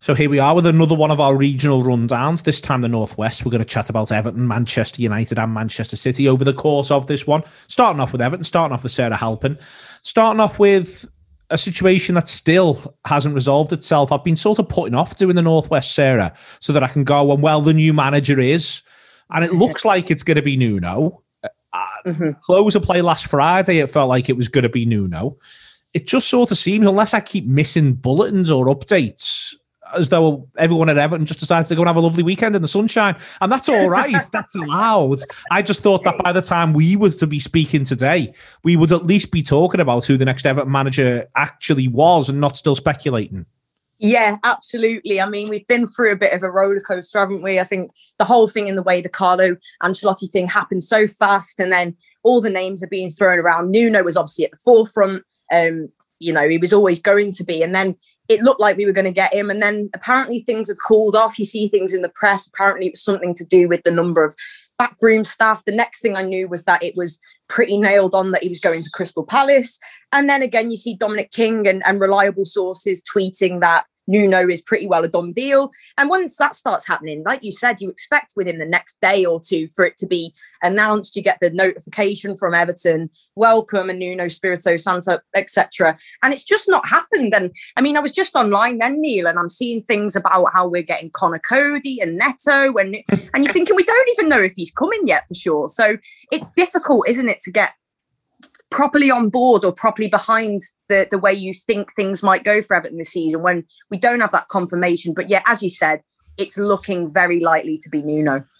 So here we are with another one of our regional rundowns. This time the Northwest. We're going to chat about Everton, Manchester United and Manchester City over the course of this one. Starting off with Everton, starting off with Sarah Halpin. Starting off with a situation that still hasn't resolved itself. I've been sort of putting off doing the Northwest, Sarah, so that I can go on, well, the new manager is. And it looks like it's going to be Nuno. Close of play last Friday, it felt like it was going to be Nuno. It just sort of seems, unless I keep missing bulletins or updates, as though everyone at Everton just decides to go and have a lovely weekend in the sunshine. And that's all right. That's allowed. I just thought that by the time we were to be speaking today, we would at least be talking about who the next Everton manager actually was and not still speculating. Yeah, absolutely. I mean, we've been through a bit of a roller coaster, haven't we? I think the whole thing in the way the Carlo Ancelotti thing happened so fast, and then all the names are being thrown around. Nuno was obviously at the forefront. He was always going to be. And then it looked like we were going to get him. And then apparently things had cooled off. You see things in the press. Apparently it was something to do with the number of backroom staff. The next thing I knew was that it was pretty nailed on that he was going to Crystal Palace. And then again, you see Dominic King and reliable sources tweeting that Nuno is pretty well a done deal. And once that starts happening, like you said, you expect within the next day or two for it to be announced. You get the notification from Everton, welcome, and Nuno Spirito Santo, etc. And it's just not happened. And I mean, I was just online then, Neil, and I'm seeing things about how we're getting Connor Cody and Neto, and you're thinking we don't even know if he's coming yet for sure. So it's difficult, isn't it, to get properly on board or properly behind the way you think things might go for Everton this season when we don't have that confirmation. But yeah, as you said, it's looking very likely to be Nuno.